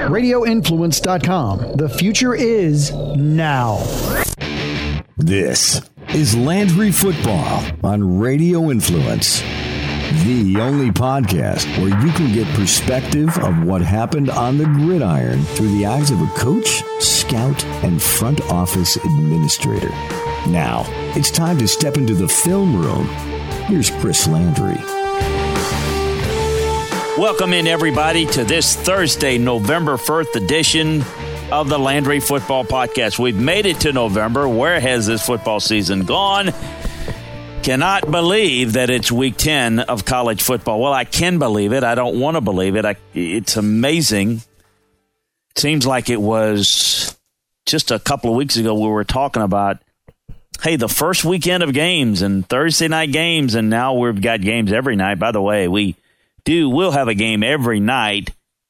RadioInfluence.com. The future is now. This is Landry Football on Radio Influence, the only podcast where you can get perspective of what happened on the gridiron through the eyes of a coach, scout, and front office administrator. Now, it's time to step into the film room. Here's Chris Landry. Welcome in, everybody, to this Thursday, November 1st edition of the Landry Football Podcast. We've made it to November. Where has this football season gone? Cannot believe that it's week 10 of college football. Well, I can believe it. I don't want to believe it. It's amazing. It seems like it was just a couple of weeks ago we were talking about, hey, the first weekend of games and Thursday night games, and now we've got games every night. By the way, we'll have a game every night,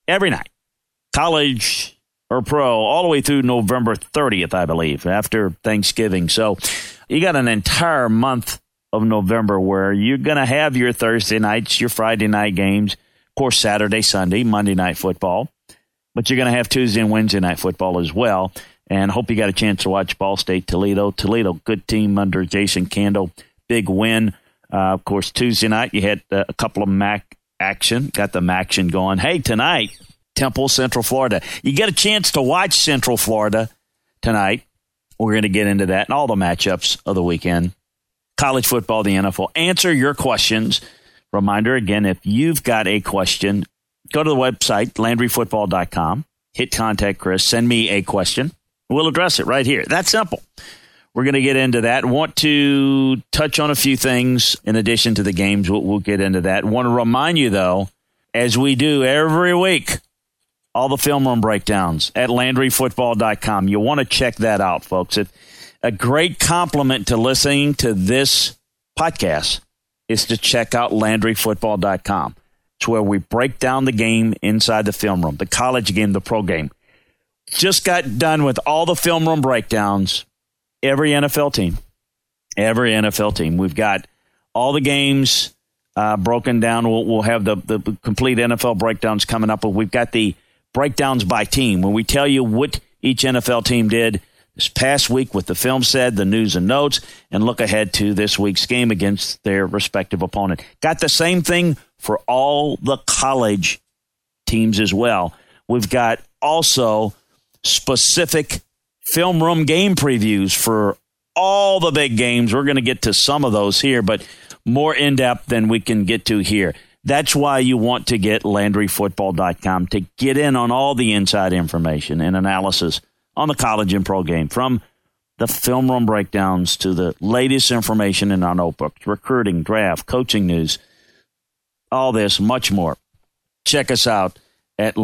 college or pro, all the way through November 30th, I believe, after Thanksgiving. So you got an entire month of November where you're going to have your Thursday nights, your Friday night games, of course, Saturday, Sunday, Monday night football, but you're going to have Tuesday and Wednesday night football as well. And hope you got a chance to watch Ball State Toledo. Toledo, good team under Jason Candle, big win. Of course, Tuesday night you had a couple of MAC action, got the MACtion going. Hey, tonight, Temple, Central Florida. You get a chance to watch Central Florida tonight. We're going to get into that and all the matchups of the weekend. College football, the NFL. Answer your questions. Reminder, again, if you've got a question, go to the website, LandryFootball.com. Hit Contact Chris. Send me a question. We'll address it right here. That's simple. We're going to get into that. Want to touch on a few things in addition to the games. We'll get into that. Want to remind you, though, as we do every week, all the film room breakdowns at LandryFootball.com. You want to check that out, folks. A great compliment to listening to this podcast is to check out LandryFootball.com. It's where we break down the game inside the film room, the college game, the pro game. Just got done with all the film room breakdowns. Every NFL team. We've got all the games broken down. We'll have the complete NFL breakdowns coming up. But we've got the breakdowns by team when we tell you what each NFL team did this past week with the film said, the news and notes, and look ahead to this week's game against their respective opponent. Got the same thing for all the college teams as well. We've got also specific film room game previews for all the big games. We're going to get to some of those here, but more in-depth than we can get to here. That's why you want to get LandryFootball.com to get in on all the inside information and analysis on the college and pro game, from the film room breakdowns to the latest information in our notebooks, recruiting, draft, coaching news, all this, much more. Check us out at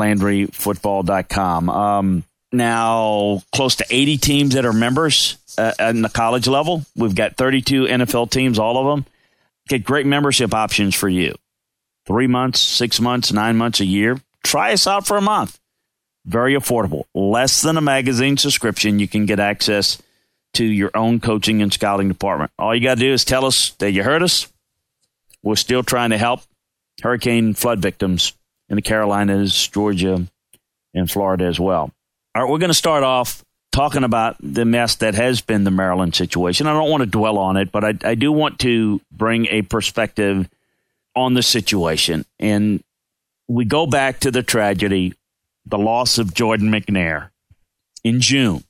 LandryFootball.com. Now, close to 80 teams that are members at the college level. We've got 32 NFL teams, all of them. Get great membership options for you. 3 months, 6 months, 9 months, a year. Try us out for a month. Very affordable. Less than a magazine subscription. You can get access to your own coaching and scouting department. All you got to do is tell us that you heard us. We're still trying to help hurricane flood victims in the Carolinas, Georgia, and Florida as well. All right, we're going to start off talking about the mess that has been the Maryland situation. I don't want to dwell on it, but I do want to bring a perspective on the situation. And we go back to the tragedy, the loss of Jordan McNair in June.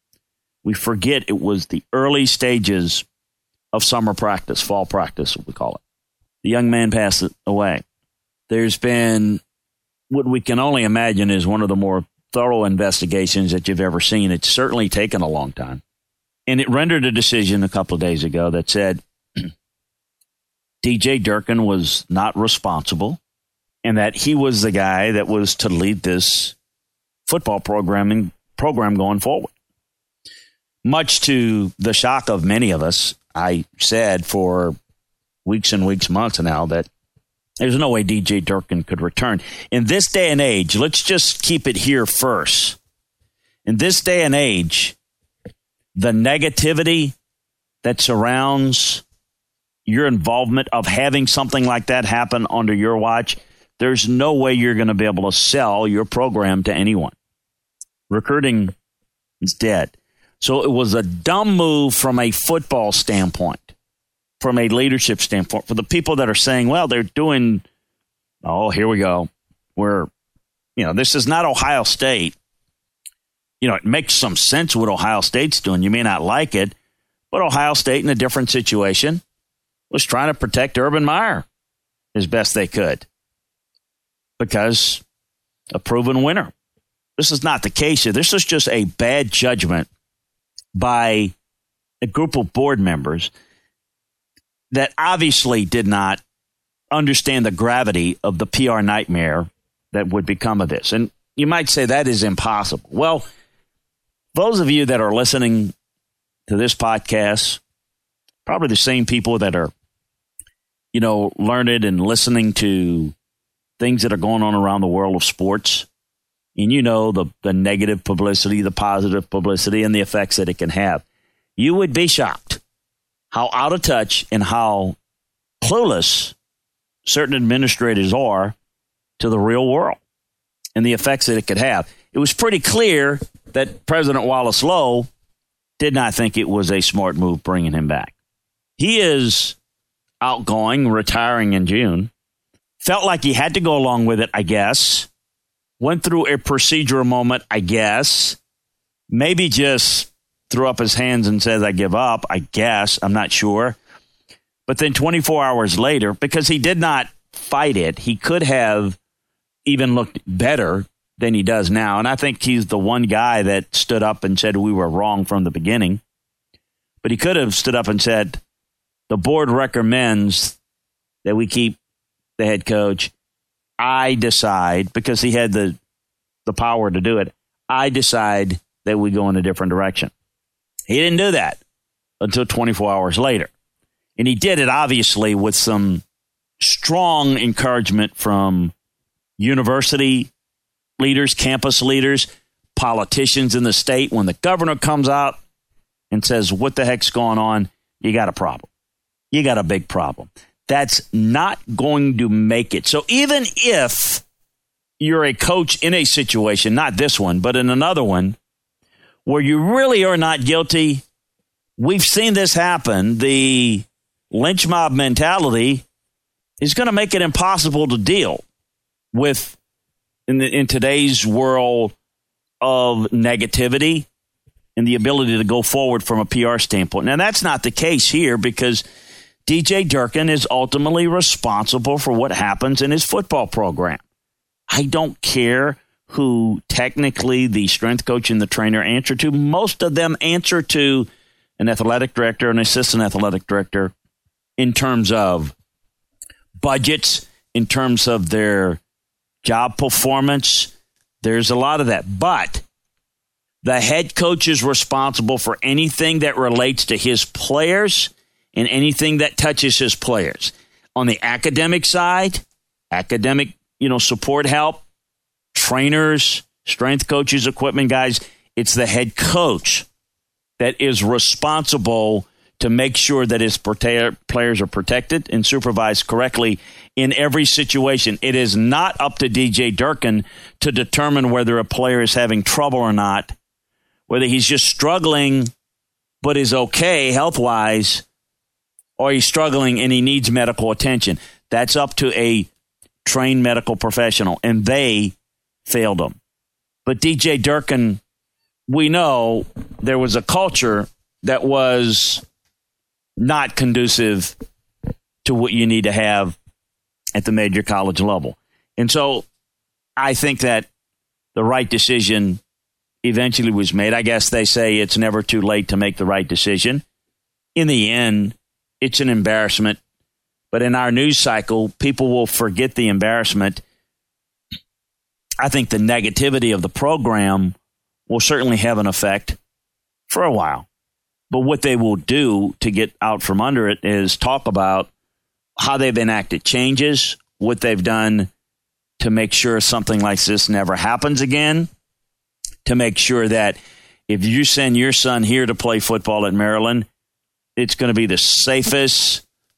We forget it was the early stages of summer practice, fall practice, we call it. The young man passed away. There's been what we can only imagine is one of the more thorough investigations that you've ever seen. It's certainly taken a long time. And it rendered a decision a couple of days ago that said DJ Durkin was not responsible and that he was the guy that was to lead this football program going forward. Much to the shock of many of us, I said for weeks and weeks, months now, that there's no way DJ Durkin could return. In this day and age, let's just keep it here first. In this day and age, the negativity that surrounds your involvement of having something like that happen under your watch, there's no way you're going to be able to sell your program to anyone. Recruiting is dead. So it was a dumb move from a football standpoint, from a leadership standpoint, for the people that are saying, well, they're doing, here we go. This is not Ohio State. It makes some sense what Ohio State's doing. You may not like it, but Ohio State, in a different situation, was trying to protect Urban Meyer as best they could because a proven winner. This is not the case here. This is just a bad judgment by a group of board members that obviously did not understand the gravity of the PR nightmare that would become of this. And you might say that is impossible. Well, those of you that are listening to this podcast, probably the same people that are, learned and listening to things that are going on around the world of sports. And the negative publicity, the positive publicity, and the effects that it can have. You would be shocked how out of touch and how clueless certain administrators are to the real world and the effects that it could have. It was pretty clear that President Wallace Lowe did not think it was a smart move bringing him back. He is outgoing, retiring in June. Felt like he had to go along with it, I guess. Went through a procedural moment, I guess. Maybe just threw up his hands and says, I give up, I guess. I'm not sure. But then 24 hours later, because he did not fight it, he could have even looked better than he does now. And I think he's the one guy that stood up and said we were wrong from the beginning. But he could have stood up and said, the board recommends that we keep the head coach. I decide, because he had the power to do it, I decide that we go in a different direction. He didn't do that until 24 hours later. And he did it, obviously, with some strong encouragement from university leaders, campus leaders, politicians in the state. When the governor comes out and says, what the heck's going on? You got a problem. You got a big problem. That's not going to make it. So even if you're a coach in a situation, not this one, but in another one, where you really are not guilty, we've seen this happen. The lynch mob mentality is going to make it impossible to deal with in today's world of negativity and the ability to go forward from a PR standpoint. Now, that's not the case here because DJ Durkin is ultimately responsible for what happens in his football program. I don't care who technically the strength coach and the trainer answer to. Most of them answer to an athletic director, an assistant athletic director, in terms of budgets, in terms of their job performance. There's a lot of that. But the head coach is responsible for anything that relates to his players and anything that touches his players. On the academic side, academic, support help, trainers, strength coaches, equipment guys, it's the head coach that is responsible to make sure that his players are protected and supervised correctly in every situation. It is not up to DJ Durkin to determine whether a player is having trouble or not, whether he's just struggling but is okay health-wise, or he's struggling and he needs medical attention. That's up to a trained medical professional, and they failed him. But DJ Durkin, we know there was a culture that was not conducive to what you need to have at the major college level. And so I think that the right decision eventually was made. I guess they say it's never too late to make the right decision. In the end, it's an embarrassment. But in our news cycle, people will forget the embarrassment. I think the negativity of the program will certainly have an effect for a while. But what they will do to get out from under it is talk about how they've enacted changes, what they've done to make sure something like this never happens again, to make sure that if you send your son here to play football at Maryland, it's going to be the safest,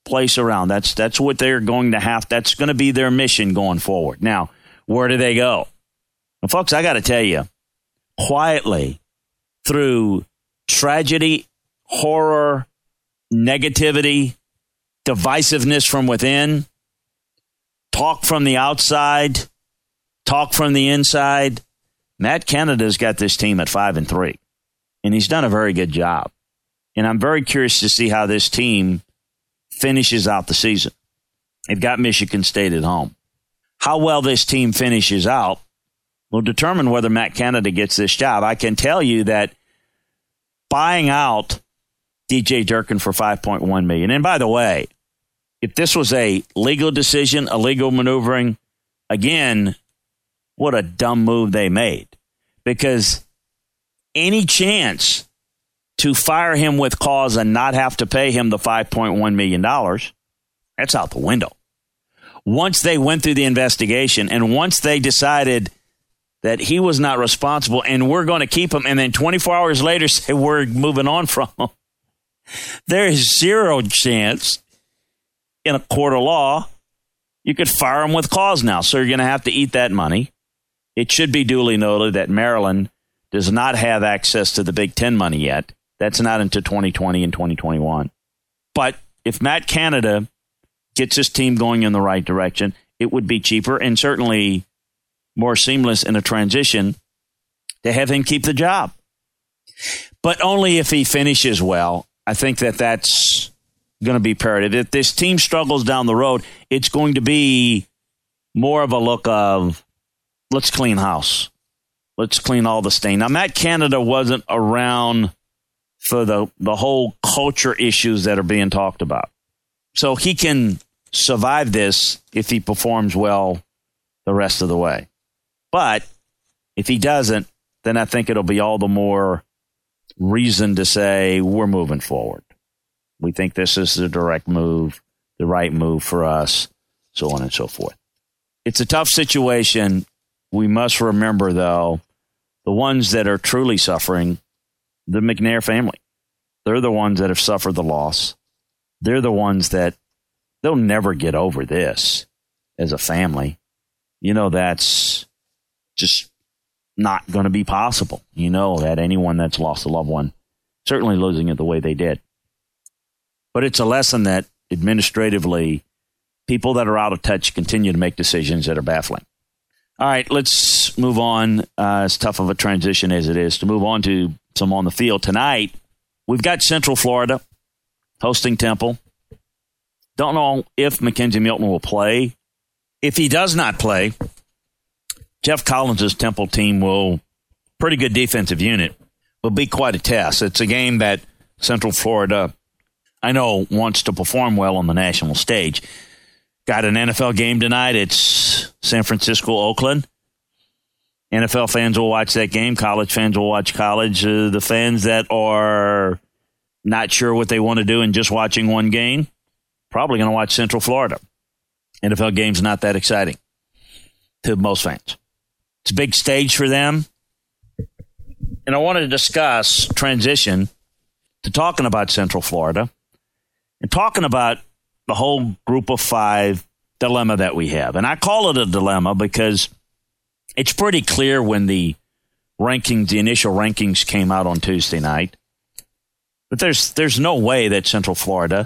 place around. That's what they're going to have. That's going to be their mission going forward. Now, where do they go? Well, folks, I got to tell you, quietly, through tragedy, horror, negativity, divisiveness from within, talk from the outside, talk from the inside, Matt Canada's got this team at 5-3, and he's done a very good job. And I'm very curious to see how this team finishes out the season. They've got Michigan State at home. How well this team finishes out will determine whether Matt Canada gets this job. I can tell you that buying out DJ Durkin for $5.1 million, and by the way, if this was a legal decision, a legal maneuvering, again, what a dumb move they made. Because any chance to fire him with cause and not have to pay him the $5.1 million, that's out the window. Once they went through the investigation and once they decided that he was not responsible and we're going to keep him, and then 24 hours later say we're moving on from him, there is zero chance in a court of law you could fire him with cause now. So you're going to have to eat that money. It should be duly noted that Maryland does not have access to the Big Ten money yet. That's not until 2020 and 2021. But if Matt Canada gets his team going in the right direction, it would be cheaper and certainly more seamless in a transition to have him keep the job. But only if he finishes well. I think that that's going to be imperative. If this team struggles down the road, it's going to be more of a look of, let's clean house. Let's clean all the stain. Now, Matt Canada wasn't around for the whole culture issues that are being talked about. So he can survive this if he performs well the rest of the way. But if he doesn't, then I think it'll be all the more reason to say we're moving forward. We think this is the direct move, the right move for us, so on and so forth. It's a tough situation. We must remember, though, the ones that are truly suffering, the McNair family. They're the ones that have suffered the loss. They're the ones that they'll never get over this as a family. You know, that's just not going to be possible. You know that anyone that's lost a loved one, certainly losing it the way they did. But it's a lesson that administratively, people that are out of touch continue to make decisions that are baffling. All right, let's move on. As tough of a transition as it is to move on to some on the field. Tonight, we've got Central Florida hosting Temple. Don't know if Mackenzie Milton will play. If he does not play, Jeff Collins' Temple team will, pretty good defensive unit, will be quite a test. It's a game that Central Florida, I know, wants to perform well on the national stage. Got an NFL game tonight. It's San Francisco, Oakland. NFL fans will watch that game. College fans will watch college. The fans that are not sure what they want to do and just watching one game, probably going to watch Central Florida. NFL game's not that exciting to most fans. It's a big stage for them. And I wanted to discuss transition to talking about Central Florida and talking about the whole group of five dilemma that we have. And I call it a dilemma because it's pretty clear when the rankings, the initial rankings came out on Tuesday night. But there's no way that Central Florida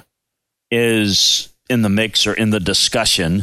is in the mix or in the discussion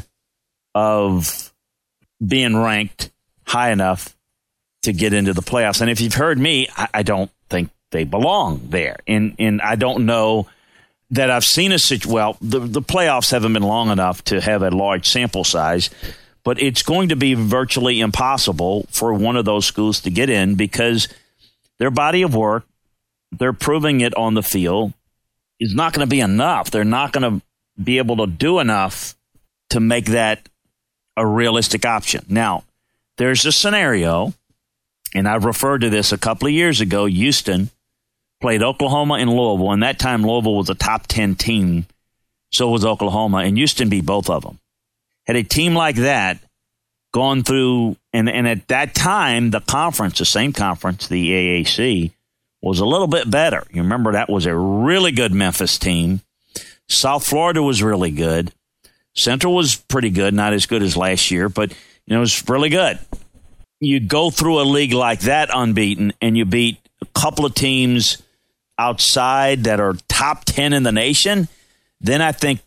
of being ranked high enough to get into the playoffs. And if you've heard me, I don't think they belong there. And I don't know that I've seen the playoffs haven't been long enough to have a large sample size, but it's going to be virtually impossible for one of those schools to get in because their body of work, they're proving it on the field, is not going to be enough. They're not going to be able to do enough to make that a realistic option. Now, there's a scenario, and I've referred to this a couple of years ago. Houston played Oklahoma and Louisville, and that time Louisville was a top 10 team. So was Oklahoma, and Houston beat both of them. Had a team like that gone through, and at that time, the conference, the same conference, the AAC, was a little bit better. You remember that was a really good Memphis team. South Florida was really good. Central was pretty good, not as good as last year, but it was really good. You go through a league like that unbeaten, and you beat a couple of teams outside that are top 10 in the nation, then I think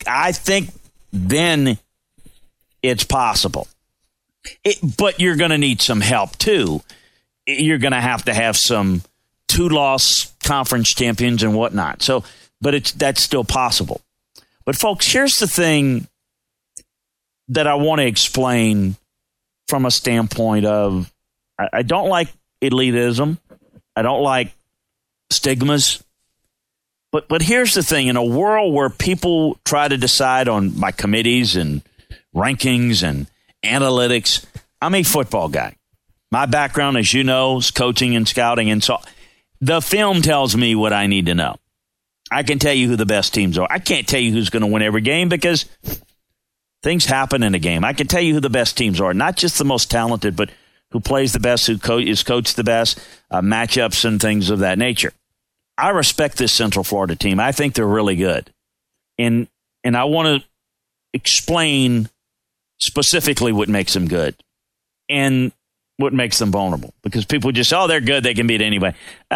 then it's possible. But you're going to need some help, too. You're going to have some 2-loss conference champions and whatnot. So, but that's still possible. But, folks, here's the thing that I want to explain from a standpoint of I don't like elitism. I don't like stigmas. But here's the thing. In a world where people try to decide by committees and rankings and analytics, I'm a football guy. My background, as you know, is coaching and scouting. And so the film tells me what I need to know. I can tell you who the best teams are. I can't tell you who's going to win every game because things happen in a game. I can tell you who the best teams are, not just the most talented, but who plays the best, who is coached the best, matchups and things of that nature. I respect this Central Florida team. I think they're really good. And I want to explain specifically what makes them good and what makes them vulnerable. Because people just, they're good, they can beat anybody.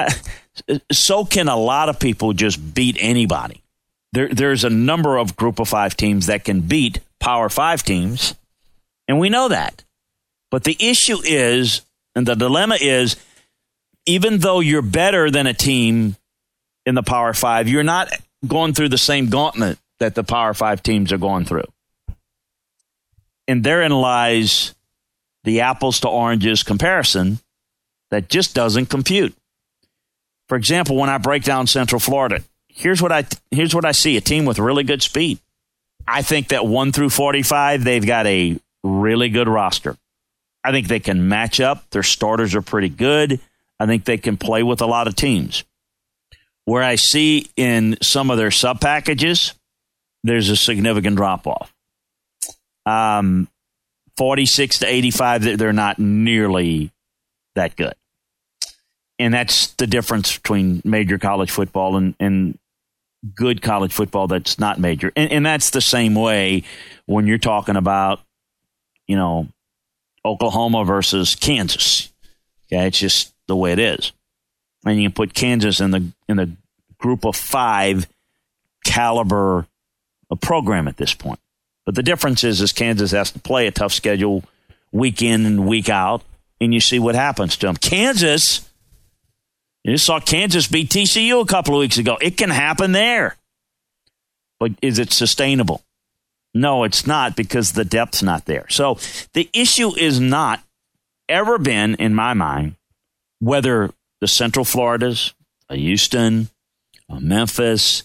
So can a lot of people just beat anybody. There's a number of Group of 5 teams that can beat Power 5 teams, and we know that. But the issue is, and the dilemma is, even though you're better than a team in the Power 5, you're not going through the same gauntlet that the Power 5 teams are going through. And therein lies the apples to oranges comparison that just doesn't compute. For example, when I break down Central Florida, here's what I see, a team with really good speed. I think that 1 through 45, they've got a really good roster. I think they can match up. Their starters are pretty good. I think they can play with a lot of teams. Where I see in some of their sub-packages, there's a significant drop-off. 46 to 85, they're not nearly that good. And that's the difference between major college football and good college football that's not major. And that's the same way when you're talking about, Oklahoma versus Kansas. Okay, it's just the way it is. And you can put Kansas in the Group of 5 caliber of program at this point. But the difference is Kansas has to play a tough schedule week in and week out, and you see what happens to them. Kansas, you saw Kansas beat TCU a couple of weeks ago. It can happen there. But is it sustainable? No, it's not, because the depth's not there. So the issue is not ever been, in my mind, whether the Central Floridas, a Houston, a Memphis,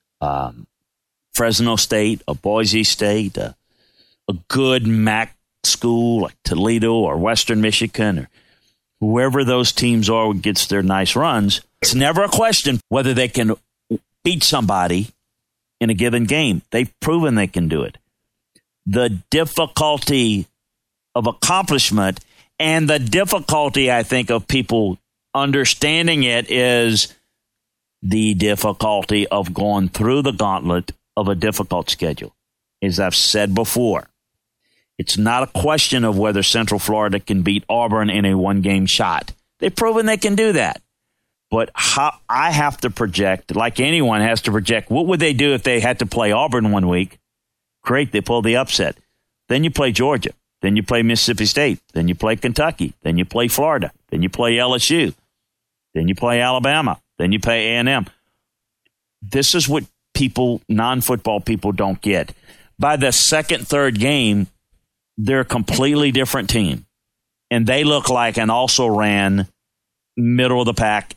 Fresno State, a Boise State, a good MAC school like Toledo or Western Michigan or whoever those teams are gets their nice runs. It's never a question whether they can beat somebody in a given game. They've proven they can do it. The difficulty of accomplishment and the difficulty, I think, of people understanding it is the difficulty of going through the gauntlet of a difficult schedule. As I've said before, it's not a question of whether Central Florida can beat Auburn in a one-game shot. They've proven they can do that. But I have to project, like anyone has to project, what would they do if they had to play Auburn one week? Great, they pull the upset. Then you play Georgia. Then you play Mississippi State. Then you play Kentucky. Then you play Florida. Then you play LSU. Then you play Alabama. Then you play A&M. This is what people, non-football people, don't get. By the second, third game, they're a completely different team. And they look like an also-ran middle-of-the-pack,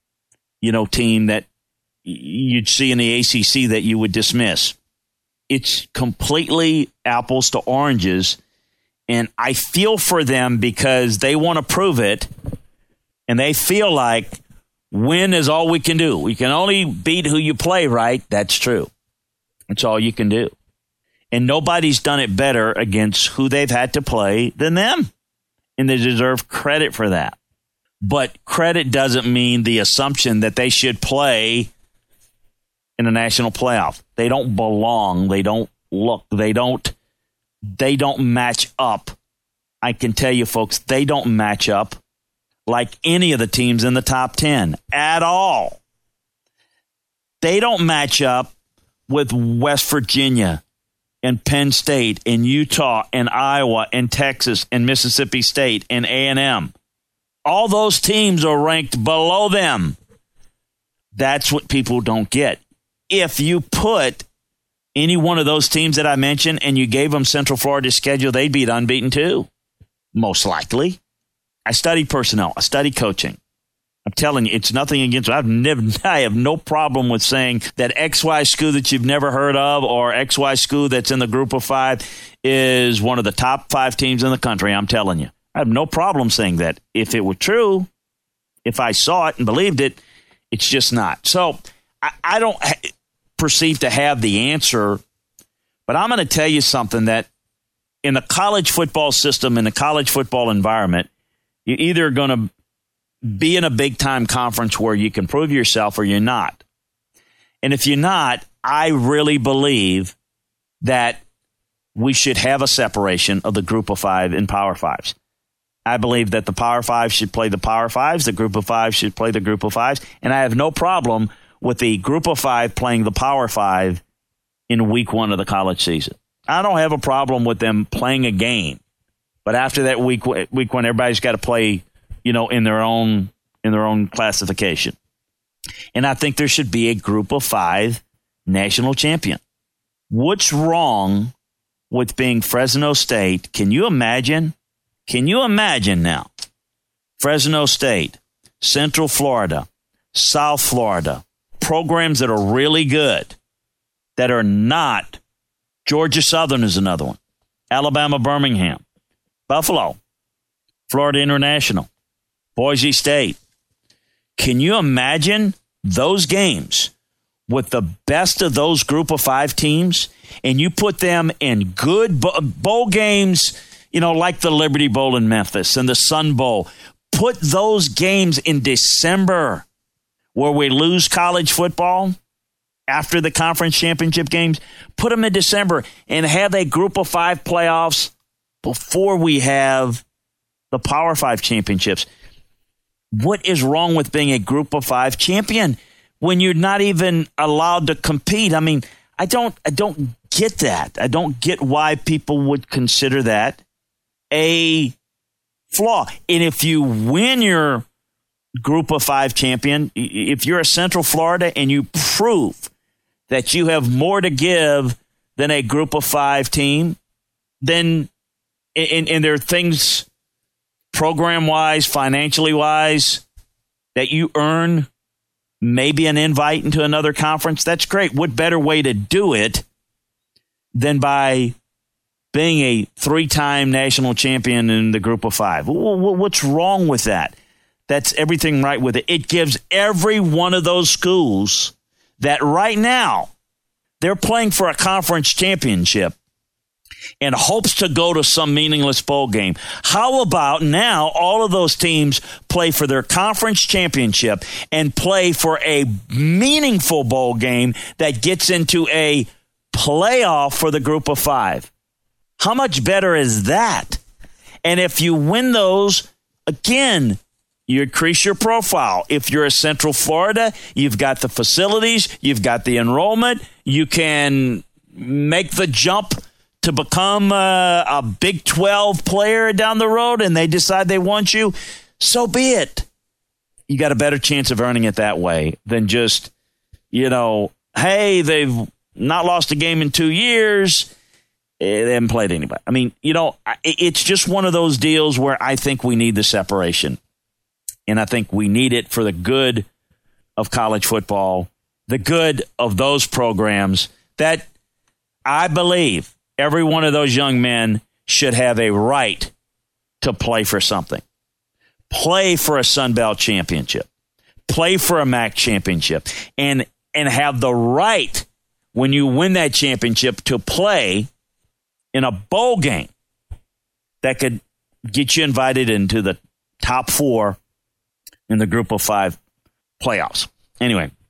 team that you'd see in the ACC that you would dismiss. It's completely apples to oranges. And I feel for them because they want to prove it. And they feel like win is all we can do. We can only beat who you play, right? That's true. That's all you can do. And nobody's done it better against who they've had to play than them. And they deserve credit for that. But credit doesn't mean the assumption that they should play in the national playoff. They don't belong. They don't look. They don't match up. I can tell you, folks, they don't match up like any of the teams in the top 10 at all. They don't match up with West Virginia and Penn State and Utah and Iowa and Texas and Mississippi State and A&M. All those teams are ranked below them. That's what people don't get. If you put any one of those teams that I mentioned and you gave them Central Florida's schedule, they'd be unbeaten too, most likely. I study personnel. I study coaching. I'm telling you, it's nothing against it. I have no problem with saying that XY school that you've never heard of or XY school that's in the group of 5 is one of the top 5 teams in the country. I'm telling you. I have no problem saying that. If it were true, if I saw it and believed it, it's just not. So I don't perceive to have the answer, but I'm going to tell you something that in the college football system, in the college football environment, you're either going to be in a big-time conference where you can prove yourself or you're not. And if you're not, I really believe that we should have a separation of the group of 5 and Power 5s. I believe that the Power 5 should play the Power 5s, the group of 5 should play the group of 5s, and I have no problem with the group of 5 playing the Power 5 in week 1 of the college season. I don't have a problem with them playing a game. But after that week 1, everybody's got to play, in their own classification. And I think there should be a group of 5 national champion. What's wrong with being Fresno State? Can you imagine? Can you imagine now? Fresno State, Central Florida, South Florida, programs that are really good, that are not. Georgia Southern is another one. Alabama Birmingham, Buffalo, Florida International, Boise State. Can you imagine those games with the best of those group of 5 teams and you put them in good bowl games, like the Liberty Bowl in Memphis and the Sun Bowl? Put those games in December where we lose college football after the conference championship games. Put them in December and have a group of 5 playoffs before we have the Power 5 championships. What is wrong with being a group of 5 champion when you're not even allowed to compete? I mean, I don't get that. I don't get why people would consider that a flaw. And if you win your group of 5 champion, if you're a Central Florida and you prove that you have more to give than a group of 5 team, then and there are things program-wise, financially-wise, that you earn maybe an invite into another conference, that's great. What better way to do it than by being a 3-time national champion in the group of 5? What's wrong with that? That's everything right with it. It gives every one of those schools that right now they're playing for a conference championship and hopes to go to some meaningless bowl game. How about now all of those teams play for their conference championship and play for a meaningful bowl game that gets into a playoff for the group of 5? How much better is that? And if you win those, again, you increase your profile. If you're a Central Florida, you've got the facilities, you've got the enrollment, you can make the jump to become a Big 12 player down the road and they decide they want you, so be it. You got a better chance of earning it that way than just, hey, they've not lost a game in 2 years. They haven't played anybody. I mean, it's just one of those deals where I think we need the separation. And I think we need it for the good of college football, the good of those programs that I believe every one of those young men should have a right to play for something. Play for a Sun Belt championship. Play for a MAC championship. And have the right, when you win that championship, to play in a bowl game that could get you invited into the top 4 in the group of 5 playoffs. Anyway,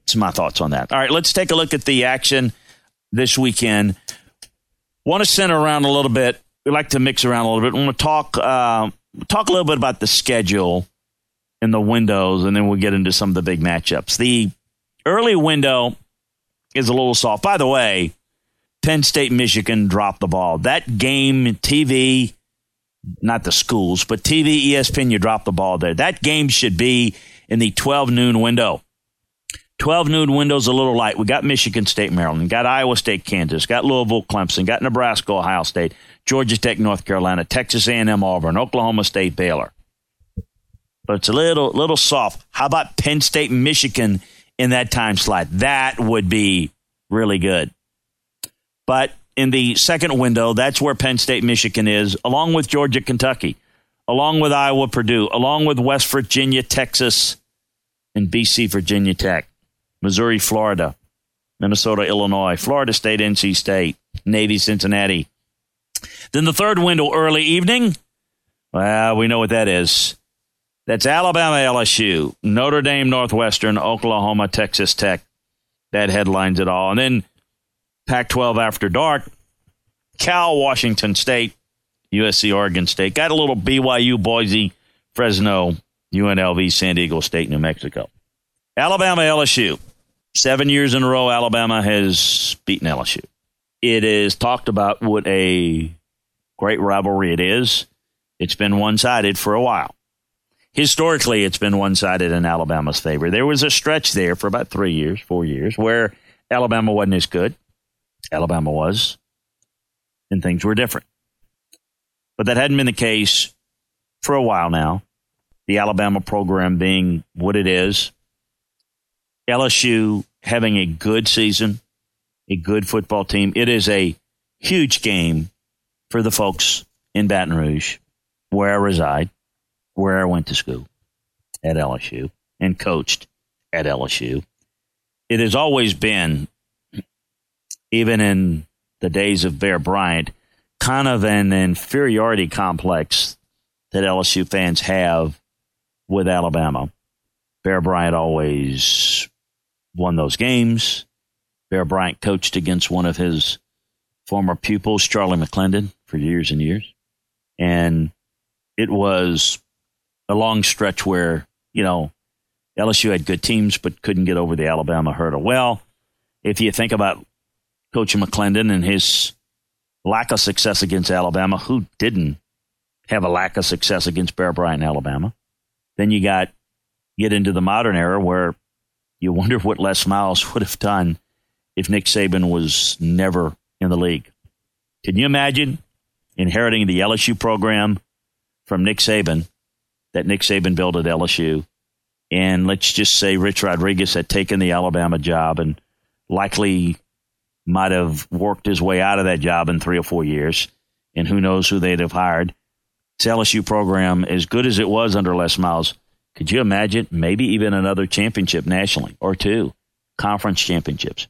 That's my thoughts on that. All right, let's take a look at the action this weekend. Want to center around a little bit. We like to mix around a little bit. We want to talk a little bit about the schedule and the windows, and then we'll get into some of the big matchups. The early window is a little soft. By the way, Penn State, Michigan dropped the ball. That game, TV, not the schools, but TV, ESPN, you dropped the ball there. That game should be in the 12 noon window. 12 noon window's a little light. We got Michigan State, Maryland, got Iowa State, Kansas, got Louisville, Clemson, got Nebraska, Ohio State, Georgia Tech, North Carolina, Texas A&M, Auburn, Oklahoma State, Baylor. But it's a little soft. How about Penn State, Michigan in that time slot? That would be really good. But in the second window, that's where Penn State, Michigan is, along with Georgia, Kentucky, along with Iowa, Purdue, along with West Virginia, Texas, and BC, Virginia Tech, Missouri, Florida, Minnesota, Illinois, Florida State, NC State, Navy, Cincinnati. Then the third window, early evening, well, we know what that is. That's Alabama, LSU, Notre Dame, Northwestern, Oklahoma, Texas Tech. That headlines it all. And then Pac-12 after dark, Cal, Washington State, USC, Oregon State. Got a little BYU, Boise, Fresno, UNLV, San Diego State, New Mexico. Alabama, LSU. 7 years in a row, Alabama has beaten LSU. It is talked about what a great rivalry it is. It's been one-sided for a while. Historically, it's been one-sided in Alabama's favor. There was a stretch there for about 4 years, where Alabama wasn't as good. Alabama was, and things were different. But that hadn't been the case for a while now. The Alabama program being what it is. LSU having a good season, a good football team. It is a huge game for the folks in Baton Rouge, where I reside, where I went to school, at LSU, and coached at LSU. It has always been, even in the days of Bear Bryant, kind of an inferiority complex that LSU fans have with Alabama. Bear Bryant always won those games. Bear Bryant coached against one of his former pupils, Charlie McClendon, for years and years. And it was a long stretch where, LSU had good teams but couldn't get over the Alabama hurdle. Well, if you think about Coach McClendon and his lack of success against Alabama, who didn't have a lack of success against Bear Bryant, Alabama? Then you get into the modern era where you wonder what Les Miles would have done if Nick Saban was never in the league. Can you imagine inheriting the LSU program from Nick Saban that Nick Saban built at LSU? And let's just say Rich Rodriguez had taken the Alabama job and likely might have worked his way out of that job in 3 or 4 years. And who knows who they'd have hired. This LSU program, as good as it was under Les Miles, could you imagine maybe even another championship nationally or 2 conference championships?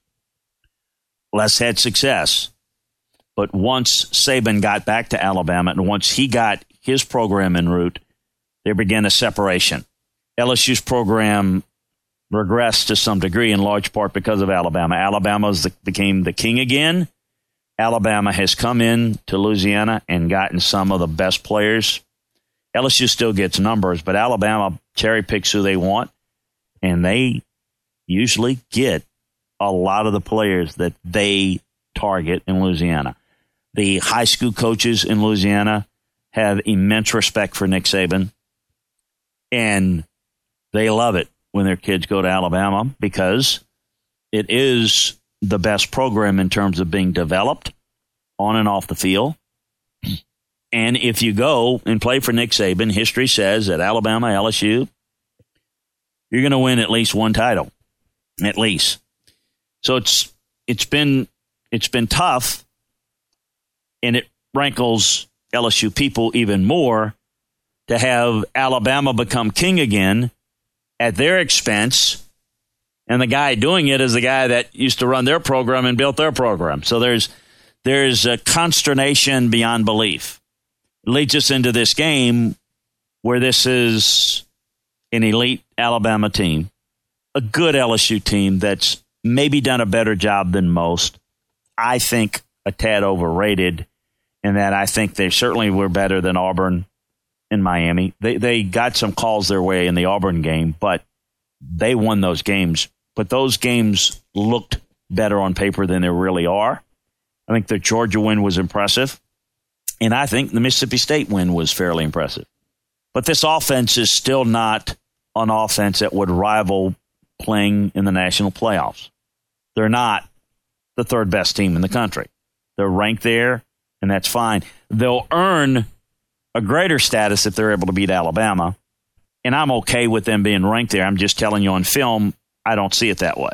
Les had success. But once Saban got back to Alabama and once he got his program en route, there began a separation. LSU's program regressed to some degree, in large part because of Alabama. Alabama became the king again. Alabama has come in to Louisiana and gotten some of the best players. LSU still gets numbers, but Alabama cherry picks who they want, and they usually get a lot of the players that they target in Louisiana. The high school coaches in Louisiana have immense respect for Nick Saban, and they love it when their kids go to Alabama because it is the best program in terms of being developed on and off the field. And if you go and play for Nick Saban, history says at Alabama, LSU, you're going to win at least one title, at least. So it's been tough, and it rankles LSU people even more to have Alabama become king again at their expense, and the guy doing it is the guy that used to run their program and built their program. So there's a consternation beyond belief. It leads us into this game where this is an elite Alabama team a good LSU team that's maybe done a better job than most. I think a tad overrated in that I think they certainly were better than Auburn in Miami. They got some calls their way in the Auburn game, but they won those games. But those games looked better on paper than they really are. I think the Georgia win was impressive, and I think the Mississippi State win was fairly impressive. But this offense is still not an offense that would rival playing in the national playoffs. They're not the third best team in the country. They're ranked there, and that's fine. They'll earn a greater status if they're able to beat Alabama, and I'm okay with them being ranked there. I'm just telling you on film, I don't see it that way.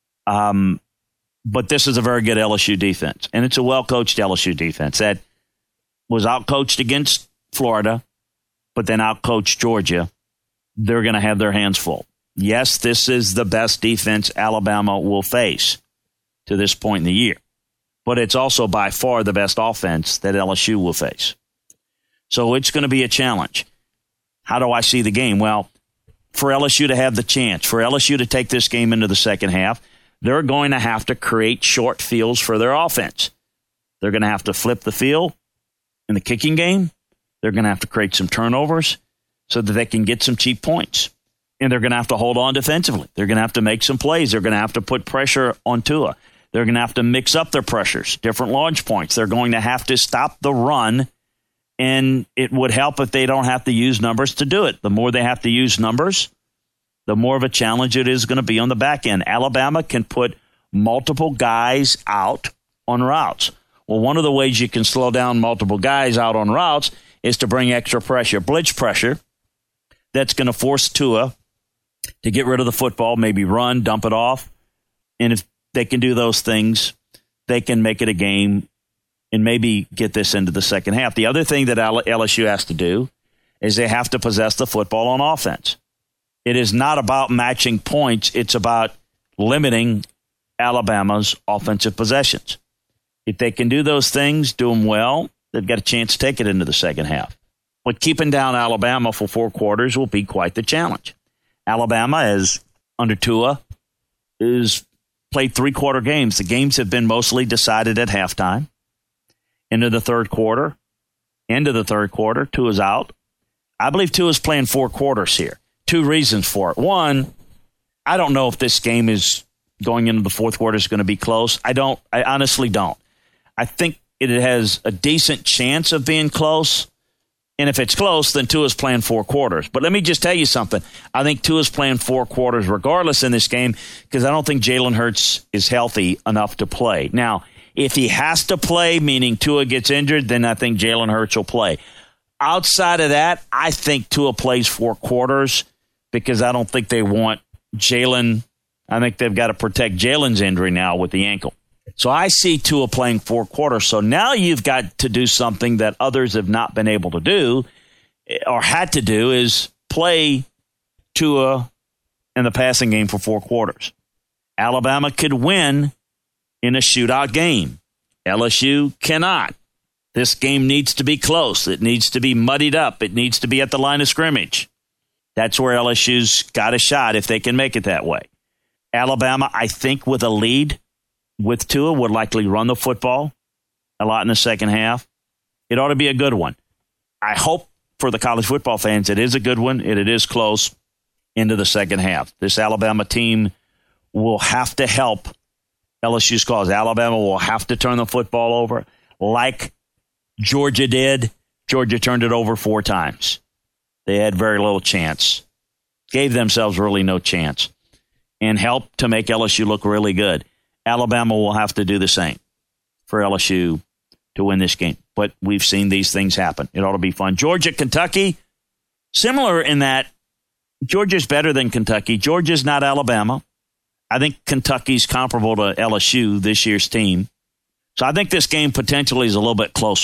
But this is a very good LSU defense, and it's a well-coached LSU defense that was out-coached against Florida, but then out-coached Georgia. They're going to have their hands full. Yes, this is the best defense Alabama will face to this point in the year, but it's also by far the best offense that LSU will face. So it's going to be a challenge. How do I see the game? Well, for LSU to have the chance, for LSU to take this game into the second half, they're going to have to create short fields for their offense. They're going to have to flip the field in the kicking game. They're going to have to create some turnovers so that they can get some cheap points. And they're going to have to hold on defensively. They're going to have to make some plays. They're going to have to put pressure on Tua. They're going to have to mix up their pressures, different launch points. They're going to have to stop the run, and it would help if they don't have to use numbers to do it. The more they have to use numbers, the more of a challenge it is going to be on the back end. Alabama can put multiple guys out on routes. Well, one of the ways you can slow down multiple guys out on routes is to bring extra pressure, blitz pressure, that's going to force Tua to get rid of the football, maybe run, dump it off. And if they can do those things, they can make it a game and maybe get this into the second half. The other thing that LSU has to do is they have to possess the football on offense. It is not about matching points. It's about limiting Alabama's offensive possessions. If they can do those things, do them well, they've got a chance to take it into the second half. But keeping down Alabama for 4 quarters will be quite the challenge. Alabama, is under Tua, is played 3-quarter games. The games have been mostly decided at halftime. Into the third quarter, Tua's out. I believe Tua's playing 4 quarters here. 2 reasons for it. One, I don't know if this game is going into the fourth quarter is going to be close. I honestly don't. I think it has a decent chance of being close. And if it's close, then Tua's playing 4 quarters. But let me just tell you something. I think Tua's playing 4 quarters regardless in this game because I don't think Jalen Hurts is healthy enough to play. Now, if he has to play, meaning Tua gets injured, then I think Jalen Hurts will play. Outside of that, I think Tua plays 4 quarters because I don't think they want Jalen. I think they've got to protect Jalen's injury now with the ankle. So I see Tua playing 4 quarters. So now you've got to do something that others have not been able to do or had to do is play Tua in the passing game for 4 quarters. Alabama could win in a shootout game. LSU cannot. This game needs to be close. It needs to be muddied up. It needs to be at the line of scrimmage. That's where LSU's got a shot if they can make it that way. Alabama, I think, with a lead with Tua, would likely run the football a lot in the second half. It ought to be a good one. I hope for the college football fans it is a good one, and it is close into the second half. This Alabama team will have to help LSU's cause. Alabama will have to turn the football over like Georgia did. Georgia turned it over 4 times. They had very little chance. Gave themselves really no chance. And helped to make LSU look really good. Alabama will have to do the same for LSU to win this game. But we've seen these things happen. It ought to be fun. Georgia, Kentucky, similar in that Georgia's better than Kentucky. Georgia's not Alabama. I think Kentucky's comparable to LSU, this year's team. So I think this game potentially is a little bit closer.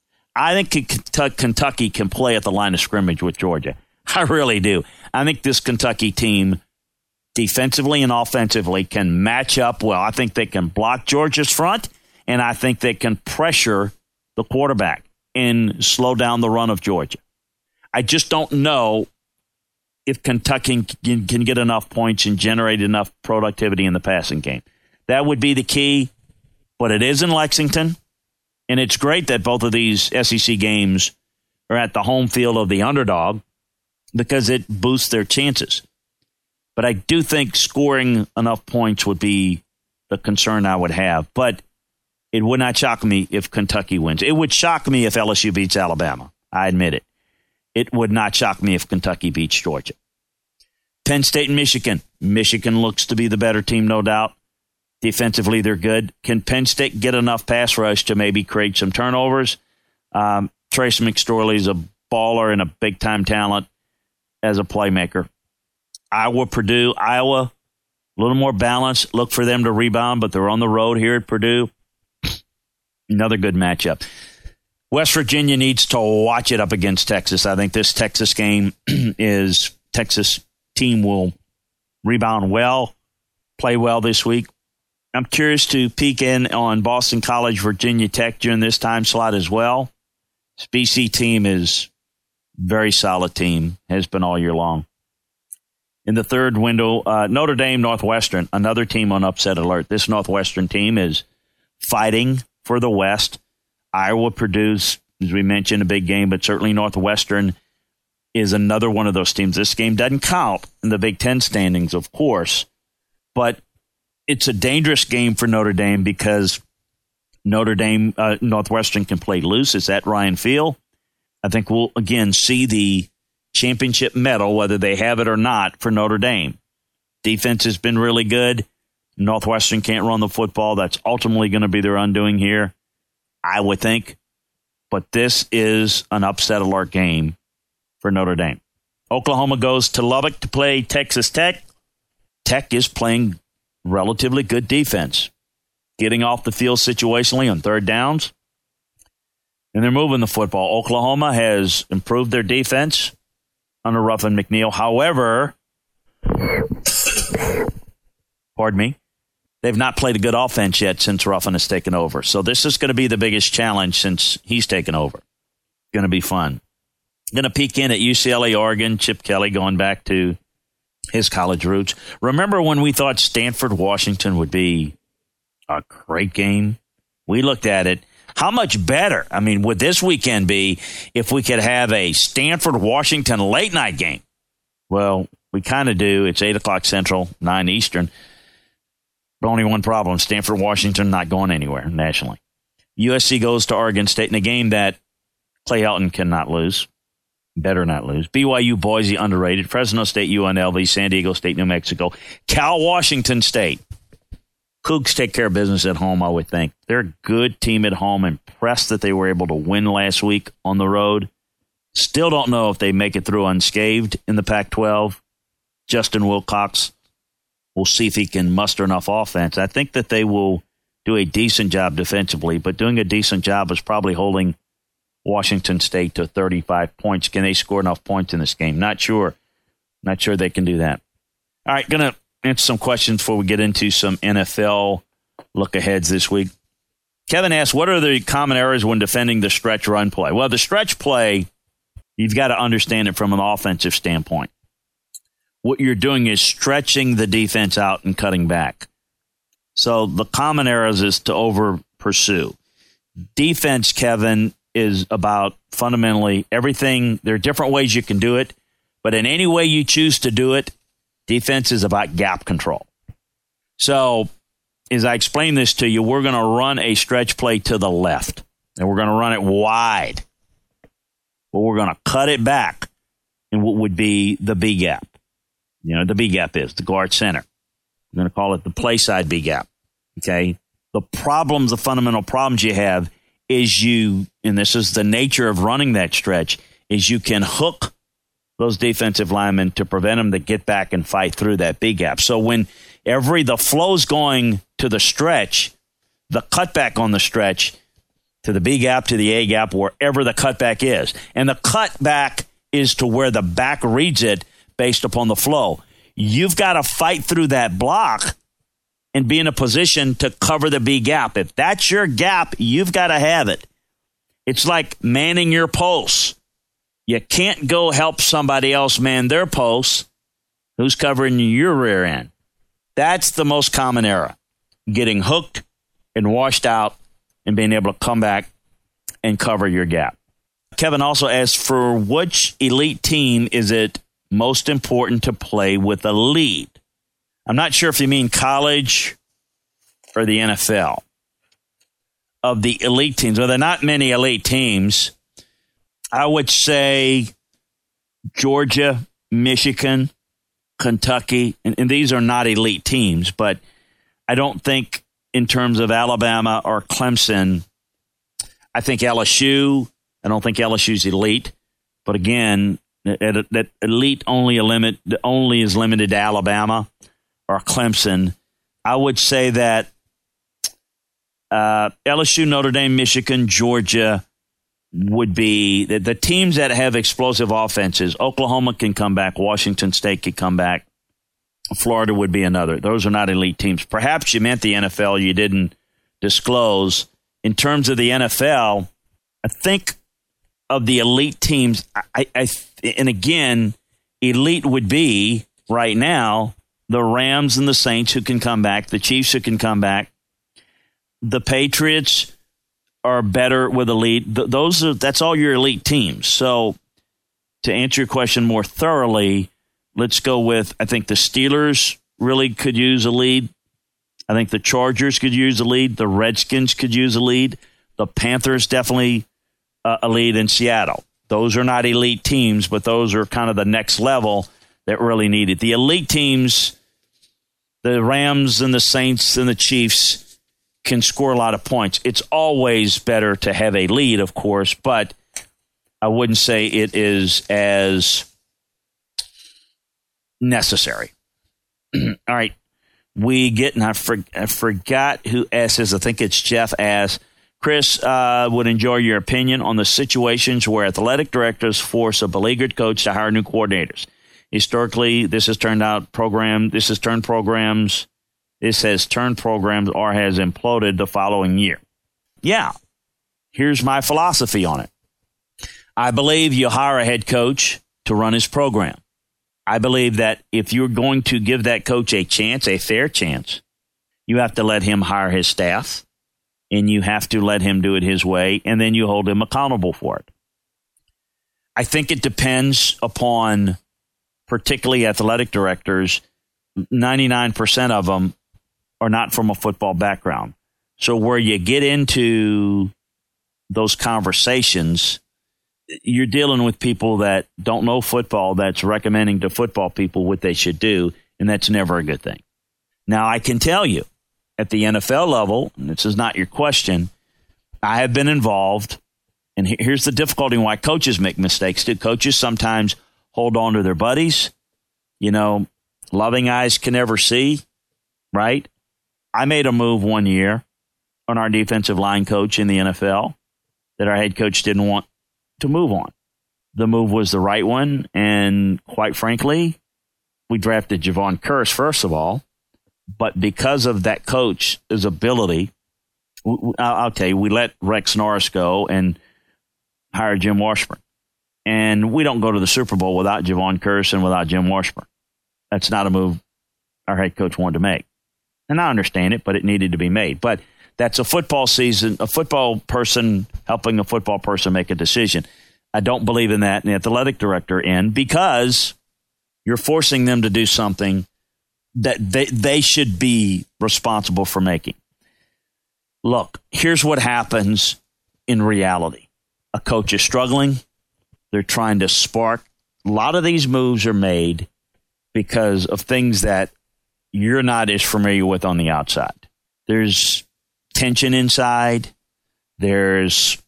I think Kentucky can play at the line of scrimmage with Georgia. I really do. I think this Kentucky team, defensively and offensively, can match up well. I think they can block Georgia's front, and I think they can pressure the quarterback and slow down the run of Georgia. I just don't know if Kentucky can get enough points and generate enough productivity in the passing game. That would be the key, but it is in Lexington, and it's great that both of these SEC games are at the home field of the underdog because it boosts their chances. But I do think scoring enough points would be the concern I would have. But it would not shock me if Kentucky wins. It would shock me if LSU beats Alabama. I admit it. It would not shock me if Kentucky beats Georgia. Penn State and Michigan. Michigan looks to be the better team, no doubt. Defensively, they're good. Can Penn State get enough pass rush to maybe create some turnovers? Trace McSorley's a baller and a big-time talent as a playmaker. Purdue, Iowa, a little more balanced. Look for them to rebound, but they're on the road here at Purdue. Another good matchup. West Virginia needs to watch it up against Texas. I think this Texas game is Texas team will rebound well, play well this week. I'm curious to peek in on Boston College, Virginia Tech during this time slot as well. This BC team is very solid team, has been all year long. In the third window, Notre Dame, Northwestern, another team on upset alert. This Northwestern team is fighting for the West. Iowa, Purdue's, as we mentioned, a big game, but certainly Northwestern is another one of those teams. This game doesn't count in the Big Ten standings, of course, but it's a dangerous game for Notre Dame because Northwestern can play loose. It's at Ryan Field. I think we'll, again, see the championship medal, whether they have it or not, for Notre Dame. Defense has been really good. Northwestern can't run the football. That's ultimately going to be their undoing here, I would think. But this is an upset alert game for Notre Dame. Oklahoma goes to Lubbock to play Texas Tech. Tech is playing relatively good defense, getting off the field situationally on third downs, and they're moving the football. Oklahoma has improved their defense under Ruffin McNeil. However, pardon me, they've not played a good offense yet since Ruffin has taken over. So this is going to be the biggest challenge since he's taken over. Going to be fun. Going to peek in at UCLA, Oregon. Chip Kelly going back to his college roots. Remember when we thought Stanford, Washington would be a great game? We looked at it. How much better, would this weekend be if we could have a Stanford-Washington late-night game? Well, we kind of do. It's 8 o'clock Central, 9 Eastern. But only one problem. Stanford-Washington not going anywhere nationally. USC goes to Oregon State in a game that Clay Helton cannot lose. Better not lose. BYU, Boise, underrated. Fresno State, UNLV, San Diego State, New Mexico. Cal, Washington State. Cougs take care of business at home, I would think. They're a good team at home. Impressed that they were able to win last week on the road. Still don't know if they make it through unscathed in the Pac-12. Justin Wilcox, we'll see if he can muster enough offense. I think that they will do a decent job defensively, but doing a decent job is probably holding Washington State to 35 points. Can they score enough points in this game? Not sure. Not sure they can do that. All right, going to answer some questions before we get into some NFL look-aheads this week. Kevin asks, what are the common errors when defending the stretch run play? Well, the stretch play, you've got to understand it from an offensive standpoint. What you're doing is stretching the defense out and cutting back. So the common errors is to over-pursue. Defense, Kevin, is about fundamentally everything. There are different ways you can do it, but in any way you choose to do it, defense is about gap control. So as I explain this to you, we're going to run a stretch play to the left, and we're going to run it wide. But we're going to cut it back in what would be the B gap. You know, the B gap is the guard center. We're going to call it the play side B gap. Okay? The fundamental problems you have is and this is the nature of running that stretch, is you can hook those defensive linemen to prevent them to get back and fight through that B gap. So when the flow's going to the stretch, the cutback on the stretch to the B gap, to the A gap, wherever the cutback is. And the cutback is to where the back reads it based upon the flow. You've got to fight through that block and be in a position to cover the B gap. If that's your gap, you've got to have it. It's like manning your posts. You can't go help somebody else man their posts who's covering your rear end. That's the most common error, getting hooked and washed out and being able to come back and cover your gap. Kevin also asked, for which elite team is it most important to play with a lead? I'm not sure if you mean college or the NFL. Of the elite teams, well, there are not many elite teams. I would say Georgia, Michigan, Kentucky, and these are not elite teams, but I don't think in terms of Alabama or Clemson, I think LSU, I don't think LSU's elite, but again, that elite only is limited to Alabama or Clemson. I would say that LSU, Notre Dame, Michigan, Georgia would be the teams that have explosive offenses. Oklahoma can come back. Washington State can come back. Florida would be another. Those are not elite teams. Perhaps you meant the NFL. You didn't disclose. In terms of the NFL, I think of the elite teams, and again, elite would be right now the Rams and the Saints who can come back, the Chiefs who can come back. The Patriots are better with elite. That's all your elite teams. So to answer your question more thoroughly, let's go with, I think the Steelers really could use a lead. I think the Chargers could use a lead. The Redskins could use a lead. The Panthers definitely a lead in Seattle. Those are not elite teams, but those are kind of the next level that really need it. The elite teams, the Rams and the Saints and the Chiefs, can score a lot of points. It's always better to have a lead, of course, but I wouldn't say it is as necessary. All right. We get, and I forgot who asked this. I think it's Jeff asked, Chris, would enjoy your opinion on the situations where athletic directors force a beleaguered coach to hire new coordinators. Historically, this has turned programs or has imploded the following year. Yeah. Here's my philosophy on it. I believe you hire a head coach to run his program. I believe that if you're going to give that coach a chance, a fair chance, you have to let him hire his staff, and you have to let him do it his way, and then you hold him accountable for it. I think it depends upon particularly athletic directors. 99% of them are not from a football background. So where you get into those conversations, you're dealing with people that don't know football that's recommending to football people what they should do, and that's never a good thing. Now, I can tell you, at the NFL level, and this is not your question, I have been involved, and here's the difficulty why coaches make mistakes too. Coaches sometimes hold on to their buddies. You know, loving eyes can never see, right? I made a move one year on our defensive line coach in the NFL that our head coach didn't want to move on. The move was the right one, and quite frankly, we drafted Javon Curse, first of all, but because of that coach's ability, I'll tell you, we let Rex Norris go and hire Jim Washburn. And we don't go to the Super Bowl without Javon Curse and without Jim Washburn. That's not a move our head coach wanted to make. And I understand it, but it needed to be made. But that's a football season, a football person helping a football person make a decision. I don't believe in that in the athletic director end, because you're forcing them to do something that they should be responsible for making. Look, here's what happens in reality. A coach is struggling. They're trying to spark. A lot of these moves are made because of things that you're not as familiar with on the outside. There's tension inside. There's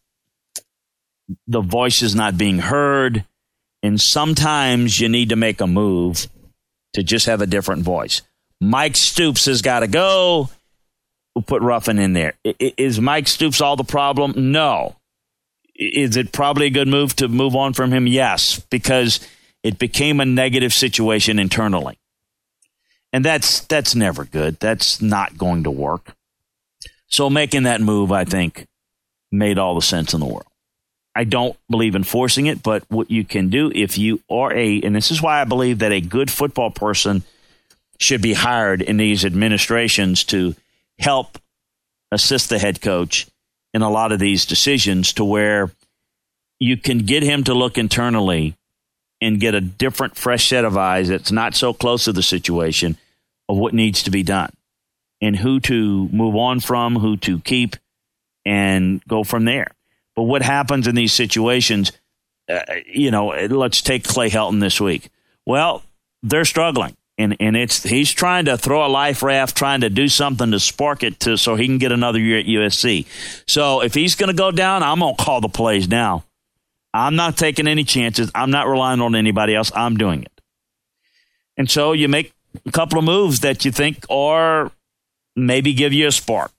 the voice is not being heard. And sometimes you need to make a move to just have a different voice. Mike Stoops has got to go. We'll put Ruffin in there. Is Mike Stoops all the problem? No. Is it probably a good move to move on from him? Yes, because it became a negative situation internally. And that's never good. That's not going to work. So making that move, I think, made all the sense in the world. I don't believe in forcing it, but what you can do if you are and this is why I believe that a good football person should be hired in these administrations to help assist the head coach in a lot of these decisions, to where you can get him to look internally and get a different, fresh set of eyes that's not so close to the situation of what needs to be done and who to move on from, who to keep, and go from there. But what happens in these situations, let's take Clay Helton this week. Well, they're struggling, and he's trying to throw a life raft, trying to do something to spark it so he can get another year at USC. So if he's going to go down, I'm going to call the plays now. I'm not taking any chances. I'm not relying on anybody else. I'm doing it. And so you make a couple of moves that you think are maybe give you a spark.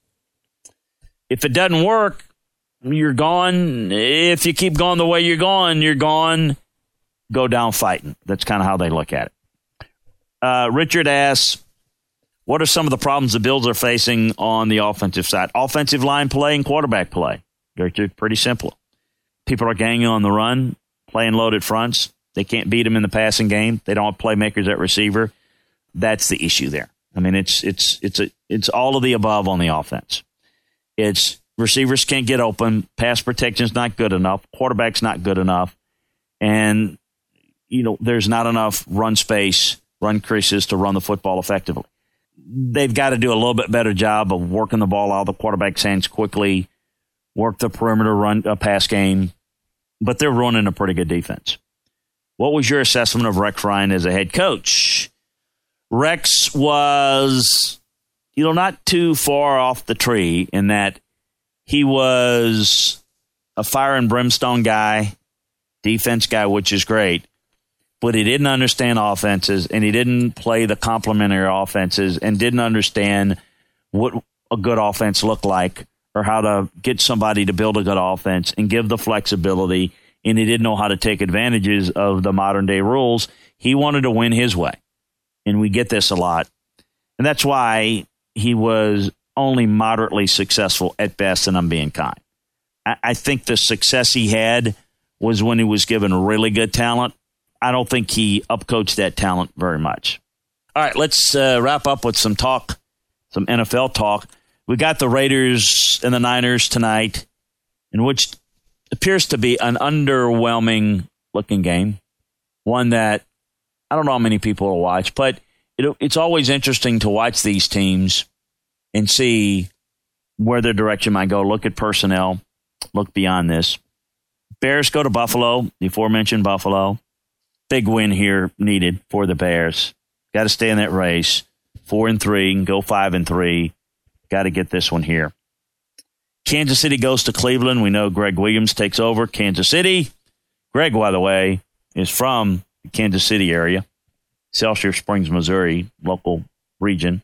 If it doesn't work, you're gone. If you keep going the way you're gone. Go down fighting. That's kind of how they look at it. Richard asks, what are some of the problems the Bills are facing on the offensive side? Offensive line play and quarterback play. They're pretty simple. People are ganging on the run, playing loaded fronts. They can't beat them in the passing game. They don't have playmakers at receiver. That's the issue there. I mean, it's all of the above on the offense. It's receivers can't get open. Pass protection's not good enough. Quarterback's not good enough. And, there's not enough run space, run creases to run the football effectively. They've got to do a little bit better job of working the ball out of the quarterback's hands quickly, work the perimeter run pass game, but they're running a pretty good defense. What was your assessment of Rex Ryan as a head coach? Rex was, not too far off the tree in that he was a fire and brimstone guy, defense guy, which is great, but he didn't understand offenses, and he didn't play the complementary offenses, and didn't understand what a good offense looked like or how to get somebody to build a good offense and give the flexibility, and he didn't know how to take advantages of the modern-day rules. He wanted to win his way, and we get this a lot. And that's why he was only moderately successful at best, and I'm being kind. I think the success he had was when he was given really good talent. I don't think he upcoached that talent very much. All right, let's wrap up with some talk, some NFL talk. We got the Raiders and the Niners tonight, in which appears to be an underwhelming-looking game, one that I don't know how many people will watch, but it's always interesting to watch these teams and see where their direction might go. Look at personnel. Look beyond this. Bears go to Buffalo, the aforementioned Buffalo. Big win here needed for the Bears. Got to stay in that race. 4-3, go 5-3. Got to get this one here. Kansas City goes to Cleveland. We know Greg Williams takes over Kansas City. Greg, by the way, is from the Kansas City area. Excelsior Springs, Missouri, local region.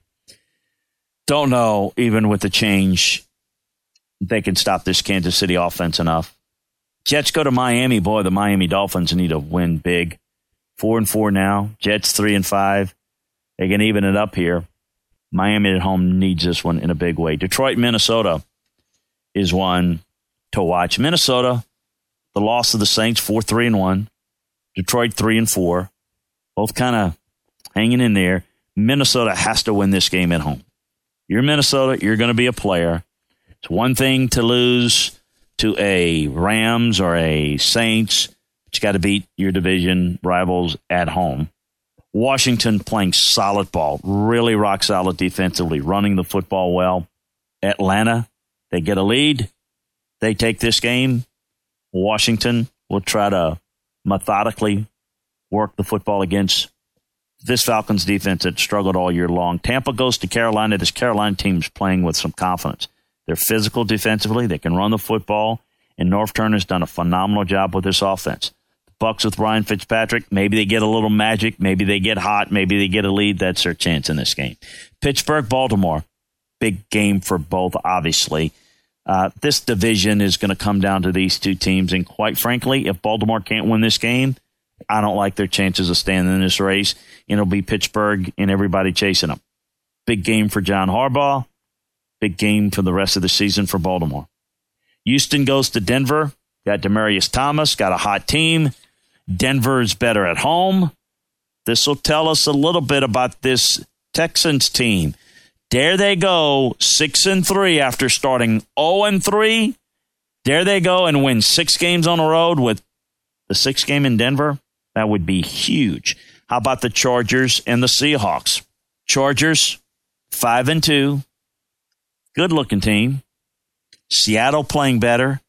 Don't know, even with the change, they can stop this Kansas City offense enough. Jets go to Miami. Boy, the Miami Dolphins need to win big. 4-4 now. Jets 3-5. They can even it up here. Miami at home needs this one in a big way. Detroit, Minnesota is one to watch. Minnesota, the loss of the Saints, 4-3-1. Detroit 3-4. Both kind of hanging in there. Minnesota has to win this game at home. You're Minnesota, you're going to be a player. It's one thing to lose to a Rams or a Saints, but you got to beat your division rivals at home. Washington playing solid ball, really rock solid defensively, running the football well. Atlanta, they get a lead. They take this game. Washington will try to methodically work the football against this Falcons defense that struggled all year long. Tampa goes to Carolina. This Carolina team's playing with some confidence. They're physical defensively. They can run the football. And North Turner's done a phenomenal job with this offense. The Bucs with Ryan Fitzpatrick, maybe they get a little magic. Maybe they get hot. Maybe they get a lead. That's their chance in this game. Pittsburgh, Baltimore. Big game for both, obviously. This division is going to come down to these two teams. And quite frankly, if Baltimore can't win this game, I don't like their chances of staying in this race. It'll be Pittsburgh and everybody chasing them. Big game for John Harbaugh. Big game for the rest of the season for Baltimore. Houston goes to Denver. Got Demaryius Thomas, got a hot team. Denver's better at home. This will tell us a little bit about this Texans team. There they go, 6-3 after starting 0-3. There they go and win 6 games on the road with the 6th game in Denver. That would be huge. How about the Chargers and the Seahawks? Chargers, 5-2. Good-looking team. Seattle playing better,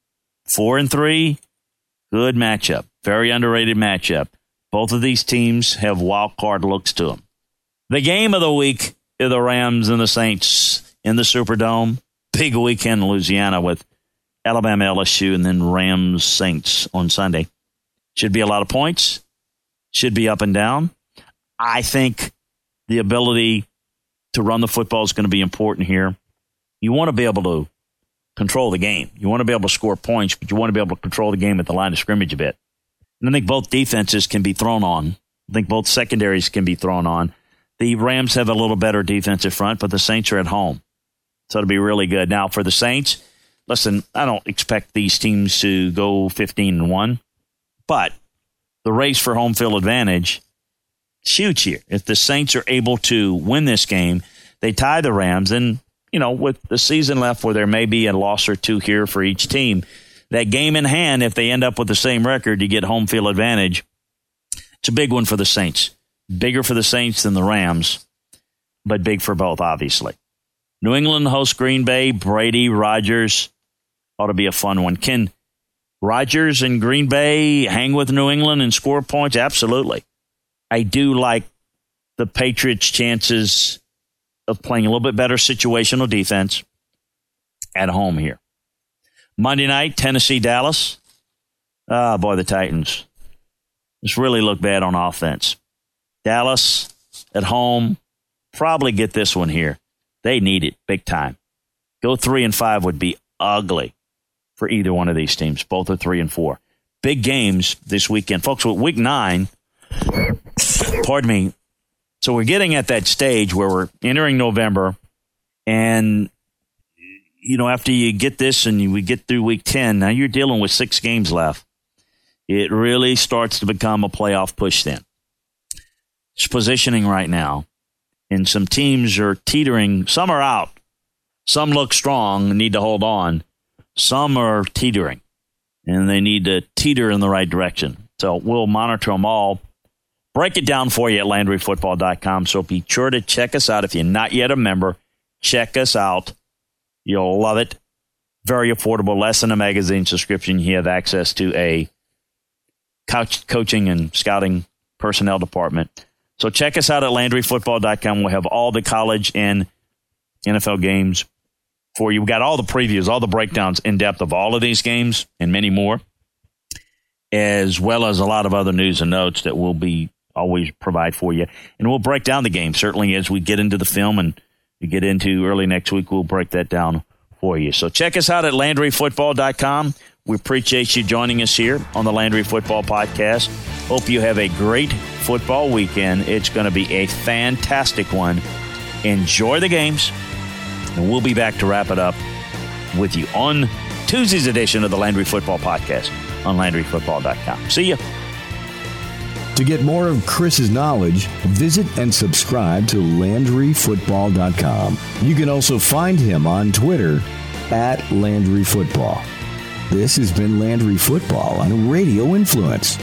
4-3. Good matchup. Very underrated matchup. Both of these teams have wild card looks to them. The game of the week is the Rams and the Saints in the Superdome. Big weekend in Louisiana with Alabama, LSU, and then Rams, Saints on Sunday. Should be a lot of points. Should be up and down. I think the ability to run the football is going to be important here. You want to be able to control the game. You want to be able to score points, but you want to be able to control the game at the line of scrimmage a bit. And I think both defenses can be thrown on. I think both secondaries can be thrown on. The Rams have a little better defensive front, but the Saints are at home. So it'll be really good. Now, for the Saints, listen, I don't expect these teams to go 15-1, but the race for home field advantage is huge here. If the Saints are able to win this game, they tie the Rams, and, you know, with the season left where there may be a loss or two here for each team, that game in hand, if they end up with the same record, you get home field advantage. It's a big one for the Saints. Bigger for the Saints than the Rams, but big for both, obviously. New England hosts Green Bay. Brady, Rodgers, ought to be a fun one. Can Rodgers and Green Bay hang with New England and score points? Absolutely. I do like the Patriots' chances of playing a little bit better situational defense at home here. Monday night, Tennessee, Dallas. Ah, boy, the Titans just really look bad on offense. Dallas at home, probably get this one here. They need it big time. Go 3-5 would be ugly for either one of these teams. Both are 3-4. Big games this weekend. Folks, with week 9, pardon me, so we're getting at that stage where we're entering November, and, you know, after you get this and we get through week 10, now you're dealing with 6 games left. It really starts to become a playoff push then. It's positioning right now, and some teams are teetering. Some are out. Some look strong and need to hold on. Some are teetering, and they need to teeter in the right direction. So we'll monitor them all. Break it down for you at LandryFootball.com. So be sure to check us out. If you're not yet a member, check us out. You'll love it. Very affordable. Less than a magazine subscription. You have access to a coaching and scouting personnel department. So check us out at LandryFootball.com. We'll have all the college and NFL games for you. We've got all the previews, all the breakdowns in depth of all of these games and many more, as well as a lot of other news and notes that we'll be always provide for you. And we'll break down the game, certainly, as we get into the film and we get into early next week. We'll break that down for you. So check us out at LandryFootball.com. We appreciate you joining us here on the Landry Football Podcast. Hope you have a great football weekend. It's going to be a fantastic one. Enjoy the games, and we'll be back to wrap it up with you on Tuesday's edition of the Landry Football Podcast on LandryFootball.com. See you. To get more of Chris's knowledge, visit and subscribe to LandryFootball.com. You can also find him on Twitter at Landry Football. This has been Landry Football on Radio Influence.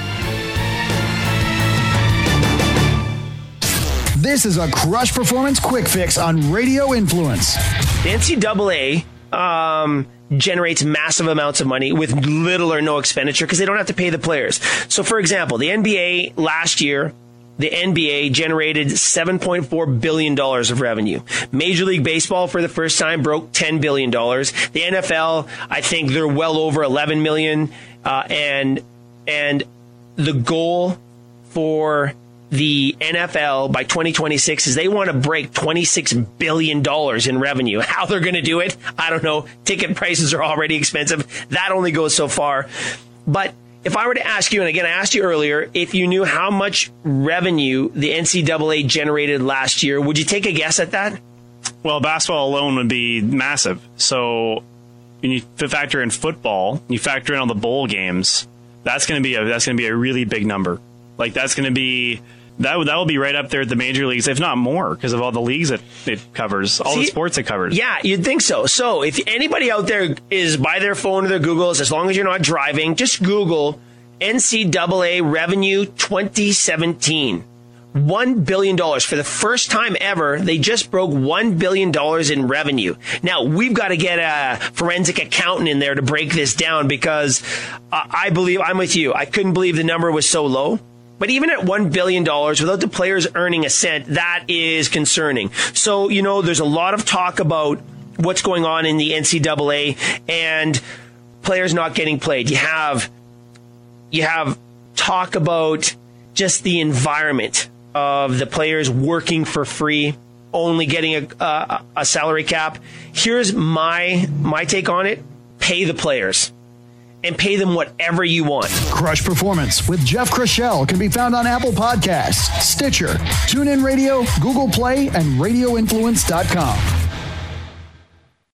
This is a Crush Performance Quick Fix on Radio Influence. The NCAA generates massive amounts of money with little or no expenditure because they don't have to pay the players. So, for example, the NBA last year, the NBA generated $7.4 billion of revenue. Major League Baseball, for the first time, broke $10 billion. The NFL, I think they're well over $11 million. And the goal for the NFL by 2026 is they want to break $26 billion in revenue. How they're going to do it, I don't know. Ticket prices are already expensive. That only goes so far. But if I were to ask you, and again, I asked you earlier, if you knew how much revenue the NCAA generated last year, would you take a guess at that? Well, basketball alone would be massive. So when you factor in football, you factor in all the bowl games, that's going to be a really big number. Like that's going to be that will be right up there at the major leagues, if not more, because of all the leagues that it covers, all the sports it covers. Yeah, you'd think so. So if anybody out there is by their phone or their Googles, as long as you're not driving, just Google NCAA revenue 2017. $1 billion. For the first time ever, they just broke $1 billion in revenue. Now, we've got to get a forensic accountant in there to break this down because I'm with you. I couldn't believe the number was so low. But even at $1 billion, without the players earning a cent, that is concerning. So, there's a lot of talk about what's going on in the NCAA and players not getting played. You have talk about just the environment of the players working for free, only getting a salary cap. Here's my take on it. Pay the players and pay them whatever you want. Crush Performance with Jeff Krishel can be found on Apple Podcasts, Stitcher, TuneIn Radio, Google Play, and RadioInfluence.com.